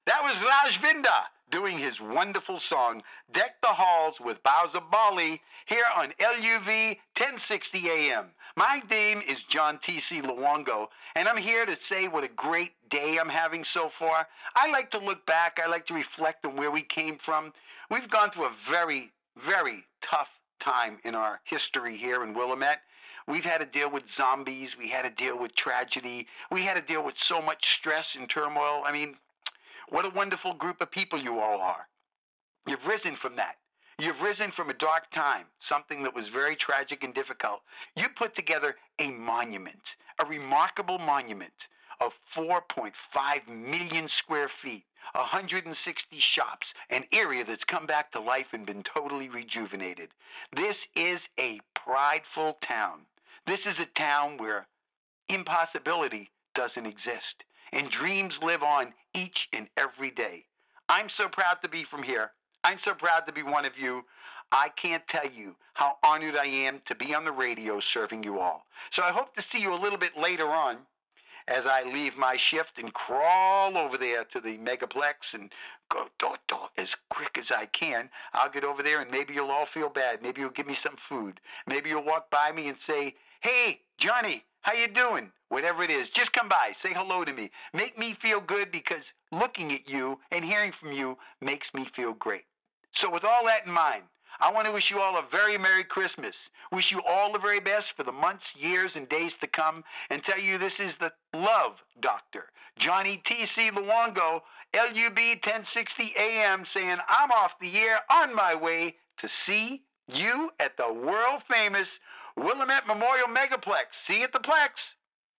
That was Rajvinda doing his wonderful song, Deck the Halls with Boughs of Bali, here on LUV 1060 AM. My name is John T.C. Luongo, and I'm here to say what a great day I'm having so far. I like to look back. I like to reflect on where we came from. We've gone through a very, very tough time in our history here in Willamette. We've had to deal with zombies. We had to deal with tragedy. We had to deal with so much stress and turmoil. I mean, what a wonderful group of people you all are. You've risen from that. You've risen from a dark time, something that was very tragic and difficult. You put together a monument, a remarkable monument of 4.5 million square feet, 160 shops, an area that's come back to life and been totally rejuvenated. This is a prideful town. This is a town where impossibility doesn't exist, and dreams live on each and every day. I'm so proud to be from here. I'm so proud to be one of you. I can't tell you how honored I am to be on the radio serving you all. So I hope to see you a little bit later on as I leave my shift and crawl over there to the Megaplex and go as quick as I can. I'll get over there and maybe you'll all feel bad. Maybe you'll give me some food. Maybe you'll walk by me and say, "Hey, Johnny, how you doing?" Whatever it is, just come by, say hello to me. Make me feel good, because looking at you and hearing from you makes me feel great. So with all that in mind, I want to wish you all a very Merry Christmas. Wish you all the very best for the months, years, and days to come, and tell you this is the Love Doctor, Johnny T.C. Luongo, LUB 1060 AM, saying I'm off the air on my way to see you at the world-famous Willamette Memorial Megaplex. See you at the Plex.